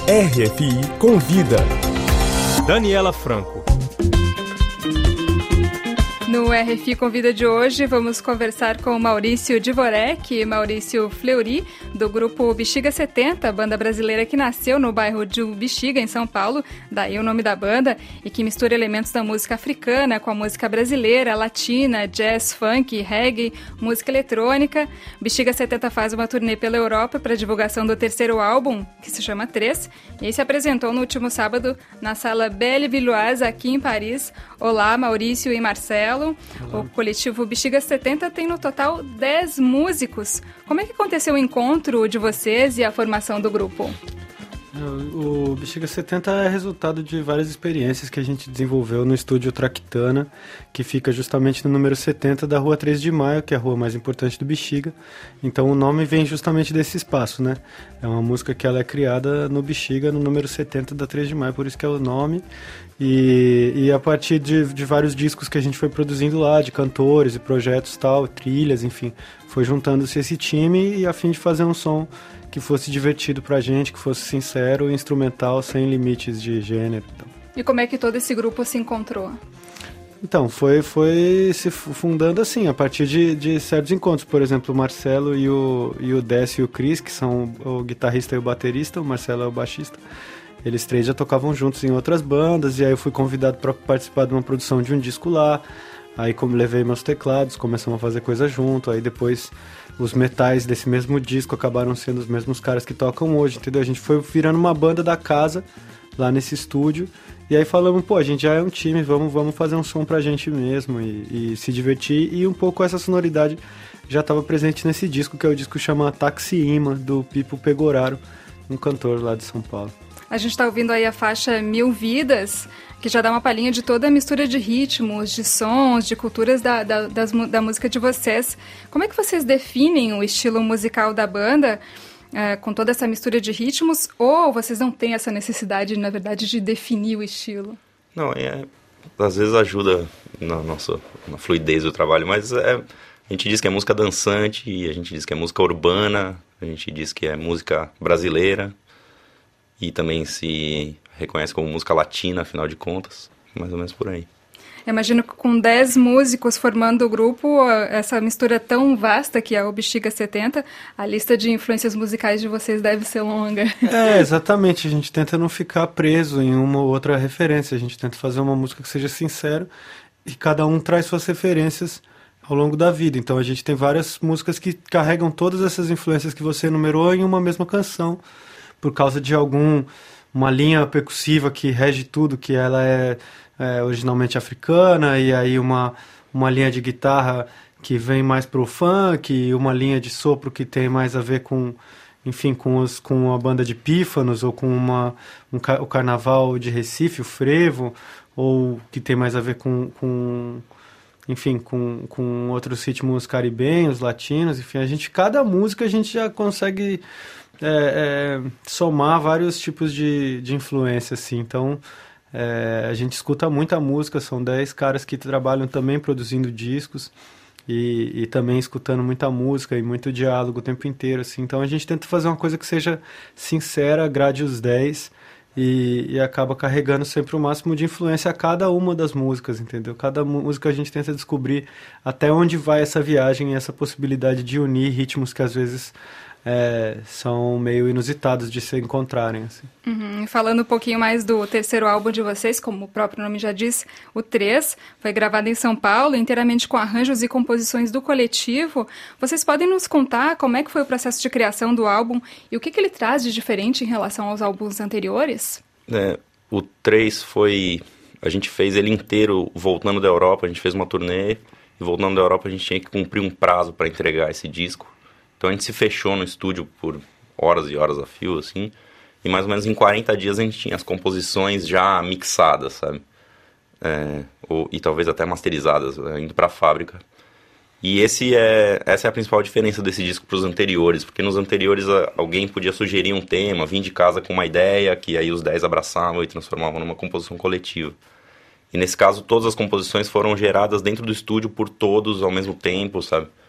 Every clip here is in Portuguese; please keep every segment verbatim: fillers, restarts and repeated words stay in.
R F I Convida. Daniela Franco. No R F I Convida de hoje, vamos conversar com Maurício Dvorek e Maurício Fleury, do grupo Bexiga setenta, banda brasileira que nasceu no bairro de Bexiga, em São Paulo, daí o nome da banda, e que mistura elementos da música africana com a música brasileira, latina, jazz, funk, reggae, música eletrônica. Bexiga setenta faz uma turnê pela Europa para divulgação do terceiro álbum, que se chama Três, e se apresentou no último sábado na Sala Belle-Villoise, aqui em Paris. Olá, Maurício e Marcelo. Olá. O coletivo Bexiga setenta tem no total dez músicos. Como é que aconteceu o encontro de vocês e a formação do grupo? O Bexiga setenta é resultado de várias experiências que a gente desenvolveu no estúdio Tractana, que fica justamente no número setenta da Rua três de Maio, que é a rua mais importante do Bexiga. Então o nome vem justamente desse espaço, né? É uma música que ela é criada no Bexiga, no número setenta da três de Maio, por isso que é o nome. E, e a partir de, de vários discos que a gente foi produzindo lá, de cantores e projetos tal, trilhas, enfim, foi juntando-se esse time e a fim de fazer um som que fosse divertido pra gente, que fosse sincero e instrumental, sem limites de gênero. Então. E como é que todo esse grupo se encontrou? Então, foi, foi se fundando assim, a partir de, de certos encontros. Por exemplo, o Marcelo e o, e o Décio e o Cris, que são o guitarrista e o baterista, o Marcelo é o baixista. Eles três já tocavam juntos em outras bandas, e aí eu fui convidado para participar de uma produção de um disco lá. Aí como levei meus teclados, começamos a fazer coisa junto, aí depois os metais desse mesmo disco acabaram sendo os mesmos caras que tocam hoje, entendeu? A gente foi virando uma banda da casa, lá nesse estúdio, e aí falamos, pô, a gente já é um time, vamos, vamos fazer um som pra gente mesmo e, e se divertir, e um pouco essa sonoridade já estava presente nesse disco, que é o disco que chama Táxi Imã, do Pipo Pegoraro, um cantor lá de São Paulo. A gente está ouvindo aí a faixa Mil Vidas, que já dá uma palhinha de toda a mistura de ritmos, de sons, de culturas da, da, das, da música de vocês. Como é que vocês definem o estilo musical da banda, é, com toda essa mistura de ritmos, ou vocês não têm essa necessidade, na verdade, de definir o estilo? Não, é, às vezes ajuda na nossa na fluidez do trabalho, mas é, a gente diz que é música dançante, a gente diz que é música urbana, a gente diz que é música brasileira, e também se reconhece como música latina, afinal de contas, mais ou menos por aí. Eu imagino que com dez músicos formando o grupo, essa mistura tão vasta que é o Bexiga setenta, a lista de influências musicais de vocês deve ser longa. É, exatamente, a gente tenta não ficar preso em uma ou outra referência, a gente tenta fazer uma música que seja sincera e cada um traz suas referências ao longo da vida. Então a gente tem várias músicas que carregam todas essas influências que você enumerou em uma mesma canção, por causa de algum uma linha percussiva que rege tudo, que ela é, é originalmente africana, e aí uma, uma linha de guitarra que vem mais pro funk, e uma linha de sopro que tem mais a ver com, enfim, com, os, com a banda de pífanos, ou com uma, um, o carnaval de Recife, o frevo, ou que tem mais a ver com, com enfim, com, com outros ritmos caribenhos, latinos, enfim, a gente, cada música a gente já consegue É, é, somar vários tipos de, de influência, assim. Então é, a gente escuta muita música, são dez caras que trabalham também produzindo discos e, e também escutando muita música e muito diálogo o tempo inteiro, assim. Então a gente tenta fazer uma coisa que seja sincera, agrade os dez e, e acaba carregando sempre o máximo de influência a cada uma das músicas, entendeu? Cada música a gente tenta descobrir até onde vai essa viagem e essa possibilidade de unir ritmos que às vezes É, são meio inusitados de se encontrarem. Assim. Uhum. Falando um pouquinho mais do terceiro álbum de vocês, como o próprio nome já diz, o Três, foi gravado em São Paulo, inteiramente com arranjos e composições do coletivo. Vocês podem nos contar como é que foi o processo de criação do álbum e o que, que ele traz de diferente em relação aos álbuns anteriores? É, o Três foi... A gente fez ele inteiro voltando da Europa, a gente fez uma turnê, e voltando da Europa a gente tinha que cumprir um prazo para entregar esse disco. Então a gente se fechou no estúdio por horas e horas a fio, assim, e mais ou menos em quarenta dias a gente tinha as composições já mixadas, sabe? É, ou, e talvez até masterizadas, indo para a fábrica. E esse é, essa é a principal diferença desse disco para os anteriores, porque nos anteriores a, alguém podia sugerir um tema, vir de casa com uma ideia, que aí os dez abraçavam e transformavam numa composição coletiva. E nesse caso todas as composições foram geradas dentro do estúdio por todos ao mesmo tempo, sabe?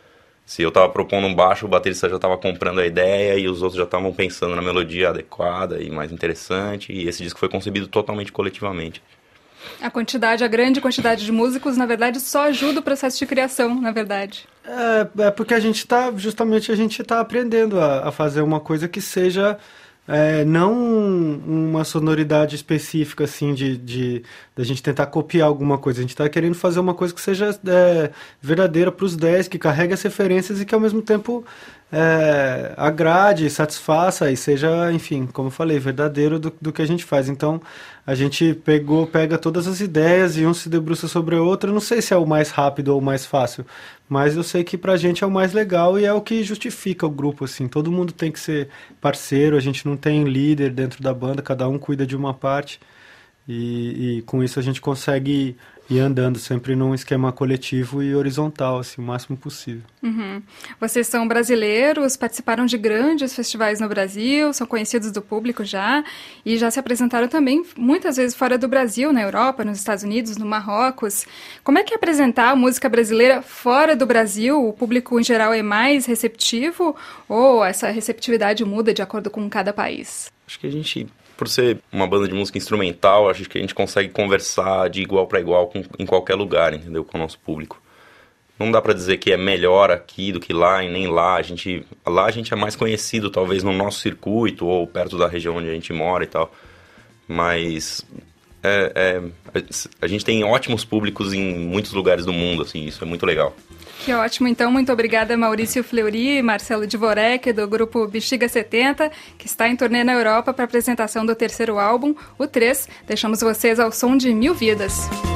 Se eu tava propondo um baixo, o baterista já tava comprando a ideia e os outros já estavam pensando na melodia adequada e mais interessante. E esse disco foi concebido totalmente coletivamente. A quantidade, a grande quantidade de músicos, na verdade, só ajuda o processo de criação, na verdade. É, é porque a gente tá, justamente a gente tá aprendendo a, a fazer uma coisa que seja... É, não uma sonoridade específica, assim, de, de, de a gente tentar copiar alguma coisa. A gente está querendo fazer uma coisa que seja é, verdadeira para os dez, que carregue as referências e que, ao mesmo tempo, é, agrade, satisfaça e seja, enfim, como eu falei, verdadeiro do, do que a gente faz. Então, a gente pegou, pega todas as ideias e um se debruça sobre o outro. Eu não sei se é o mais rápido ou o mais fácil, mas eu sei que pra gente é o mais legal e é o que justifica o grupo, assim. Todo mundo tem que ser parceiro, a gente não tem líder dentro da banda, cada um cuida de uma parte e, e com isso a gente consegue ir andando sempre num esquema coletivo e horizontal, assim, o máximo possível. Uhum. Vocês são brasileiros, participaram de grandes festivais no Brasil, são conhecidos do público já, e já se apresentaram também muitas vezes fora do Brasil, na Europa, nos Estados Unidos, no Marrocos. Como é que é apresentar a música brasileira fora do Brasil? O público, em geral, é mais receptivo ou essa receptividade muda de acordo com cada país? Acho que a gente... Por ser uma banda de música instrumental, acho que a gente consegue conversar de igual para igual com, em qualquer lugar, entendeu? Com o nosso público. Não dá para dizer que é melhor aqui do que lá e nem lá. A gente, lá a gente é mais conhecido, talvez, no nosso circuito ou perto da região onde a gente mora e tal. Mas é, é, a gente tem ótimos públicos em muitos lugares do mundo, assim, isso é muito legal. Que ótimo, então. Muito obrigada, Maurício Fleury e Marcelo Dvorek, do grupo Bexiga setenta, que está em turnê na Europa para a apresentação do terceiro álbum, o três. Deixamos vocês ao som de Mil Vidas.